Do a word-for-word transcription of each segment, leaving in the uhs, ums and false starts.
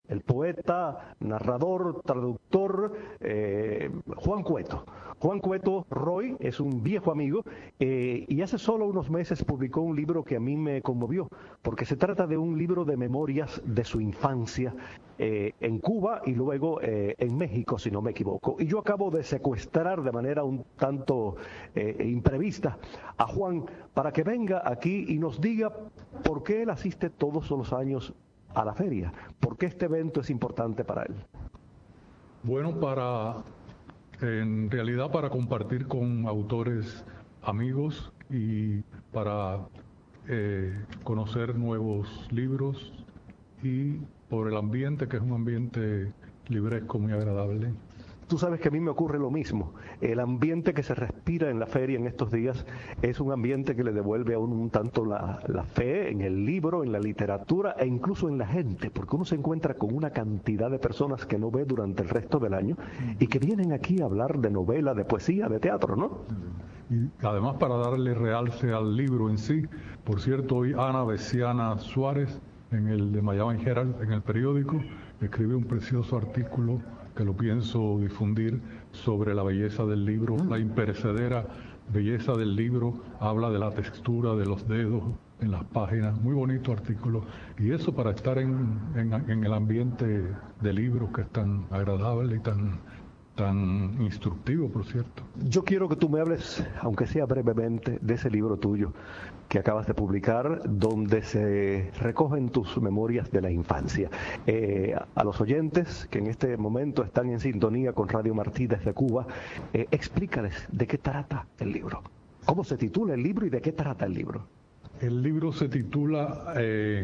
el poeta, narrador, traductor, eh, Juan Cueto. Juan Cueto Roy es un viejo amigo eh, y hace solo unos meses publicó un libro que a mí me conmovió, porque se trata de un libro de memorias de su infancia eh, en Cuba y luego eh, en México, si no me equivoco. Y yo acabo de secuestrar de manera un tanto eh, imprevista a Juan para que venga aquí y nos diga por qué él asiste todos los años a la feria, por qué este evento es importante para él. Bueno, para, en realidad para compartir con autores amigos y para eh, conocer nuevos libros y por el ambiente, que es un ambiente libresco muy agradable. Tú sabes que a mí me ocurre lo mismo. El ambiente que se respira en la feria en estos días es un ambiente que le devuelve a uno un tanto la, la fe en el libro, en la literatura e incluso en la gente, porque uno se encuentra con una cantidad de personas que no ve durante el resto del año y que vienen aquí a hablar de novela, de poesía, de teatro, ¿no? Y además, para darle realce al libro en sí, por cierto, hoy Ana Besiana Suárez, en el de Miami Herald, en el periódico, escribe un precioso artículo que lo pienso difundir sobre la belleza del libro, la imperecedera belleza del libro. Habla de la textura de los dedos en las páginas, muy bonito artículo, y eso para estar en, en, en el ambiente de libros que es tan agradable y tan, tan instructivo, por cierto. Yo quiero que tú me hables, aunque sea brevemente, de ese libro tuyo que acabas de publicar, donde se recogen tus memorias de la infancia. Eh, a los oyentes que en este momento están en sintonía con Radio Martí desde Cuba, eh, explícales de qué trata el libro. ¿Cómo se titula el libro y de qué trata el libro? El libro se titula eh,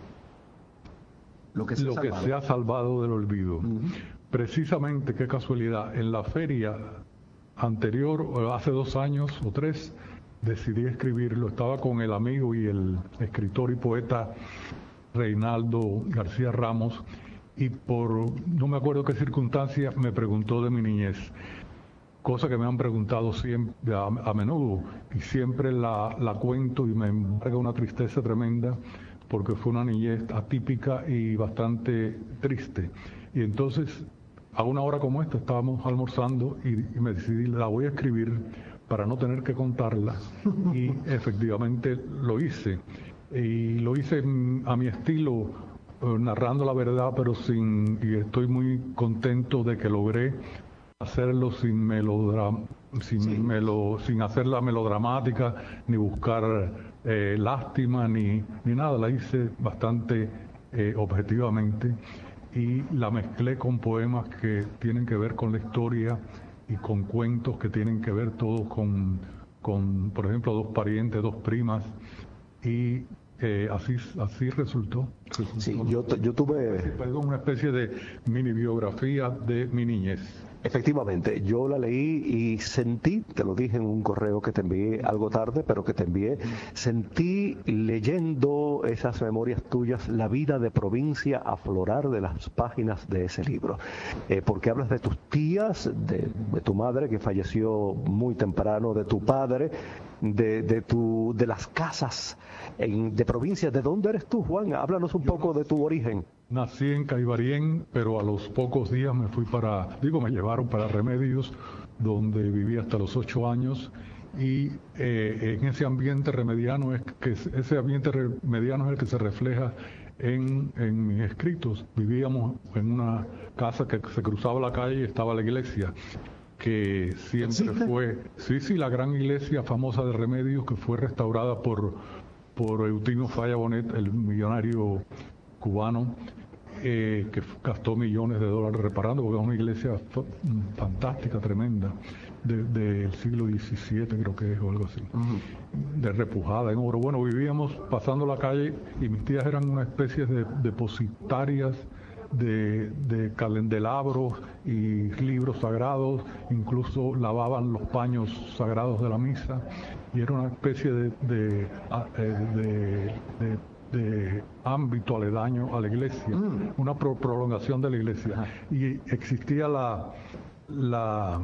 Lo, que se, Lo que se ha salvado del olvido. Uh-huh. Precisamente, qué casualidad, en la feria anterior, hace dos años o tres, decidí escribirlo. Estaba con el amigo y el escritor y poeta Reinaldo García Ramos, y por no me acuerdo qué circunstancia me preguntó de mi niñez, cosa que me han preguntado siempre, a, a menudo, y siempre la, la cuento y me embarga una tristeza tremenda, porque fue una niñez atípica y bastante triste. Y entonces, a una hora como esta, estábamos almorzando y, y me decidí, la voy a escribir para no tener que contarla, y efectivamente lo hice. Y lo hice a mi estilo, eh, narrando la verdad, pero sin, y estoy muy contento de que logré hacerlo sin melodram, sin, sí. melo, sin hacerla melodramática, ni buscar eh, lástima, ni, ni nada. La hice bastante eh, objetivamente, y la mezclé con poemas que tienen que ver con la historia y con cuentos que tienen que ver todos con, con por ejemplo, dos parientes, dos primas, y eh, así así resultó. resultó sí, yo, yo tuve... Perdón, una especie de mini biografía de mi niñez. Efectivamente, yo la leí y sentí, te lo dije en un correo que te envié algo tarde, pero que te envié, sentí leyendo esas memorias tuyas la vida de provincia aflorar de las páginas de ese libro, eh, porque hablas de tus tías, de, de tu madre que falleció muy temprano, de tu padre, de, de, tu, de las casas en, de provincia. ¿De dónde eres tú, Juan? Háblanos un yo poco de tu origen. Nací en Caibarién, pero a los pocos días me fui para, digo, me llevaron para Remedios, donde viví hasta los ocho años, y eh, en ese ambiente remediano es que ese ambiente remediano es el que se refleja en, en mis escritos. Vivíamos en una casa que se cruzaba la calle y estaba la iglesia, que siempre ¿Sí? fue, sí, sí, la gran iglesia famosa de Remedios, que fue restaurada por, por Eutimio Falla Bonet, el millonario cubano, eh, que gastó millones de dólares reparando, porque es una iglesia fantástica, tremenda, del de, de siglo diecisiete, creo que es, o algo así, uh-huh. de repujada en oro. Bueno, vivíamos pasando la calle y mis tías eran una especie de depositarias de, de candelabros y libros sagrados, incluso lavaban los paños sagrados de la misa, y era una especie de, de, de, de de ámbito aledaño a la iglesia, mm. una pro prolongación de la iglesia. Ajá. Y existía la, la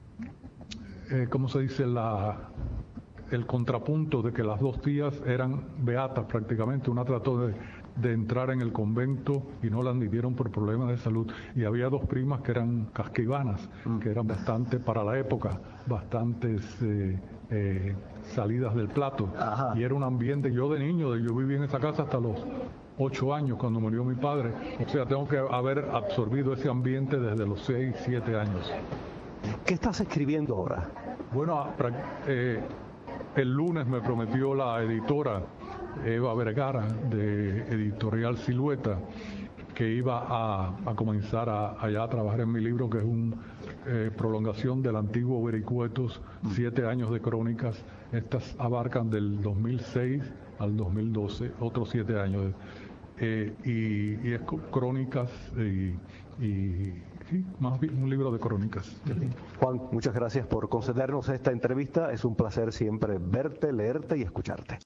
eh, ¿cómo se dice? La, el contrapunto de que las dos tías eran beatas prácticamente. Una trató de, de entrar en el convento y no la admitieron por problemas de salud. Y había dos primas que eran casquivanas, mm. que eran bastante, para la época, bastantes eh, eh, salidas del plato. Ajá. Y era un ambiente, yo de niño, yo viví en esa casa hasta los ocho años cuando murió mi padre. O sea, tengo que haber absorbido ese ambiente desde los seis, siete años. ¿Qué estás escribiendo ahora? Bueno, eh, el lunes me prometió la editora Eva Vergara, de Editorial Silueta, que iba a, a comenzar a, allá a trabajar en mi libro, que es una eh, prolongación del antiguo Vericuetos, siete años de crónicas. Estas abarcan del dos mil seis al dos mil doce, otros siete años. Eh, y, y es crónicas y, y sí, más bien un libro de crónicas. Juan, muchas gracias por concedernos esta entrevista. Es un placer siempre verte, leerte y escucharte.